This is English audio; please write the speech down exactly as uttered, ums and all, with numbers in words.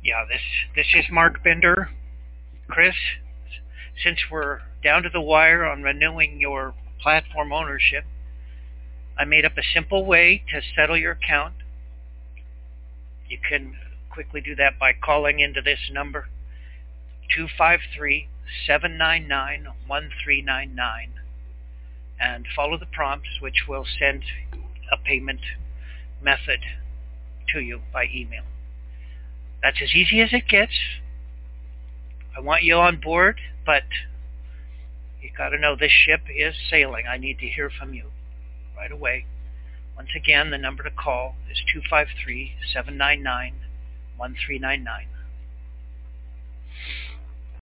Yeah, this this is Mark Bender. Chris, since we're down to the wire on renewing your platform ownership, I made up a simple way to settle your account. You can quickly do that by calling into this number, two five three, seven nine nine, one three nine nine, and follow the prompts, which will send a payment method to you by email. That's as easy as it gets. I want you on board, but you got to know this ship is sailing. I need to hear from you right away. Once again, the number to call is two five three, seven nine nine, one three nine nine.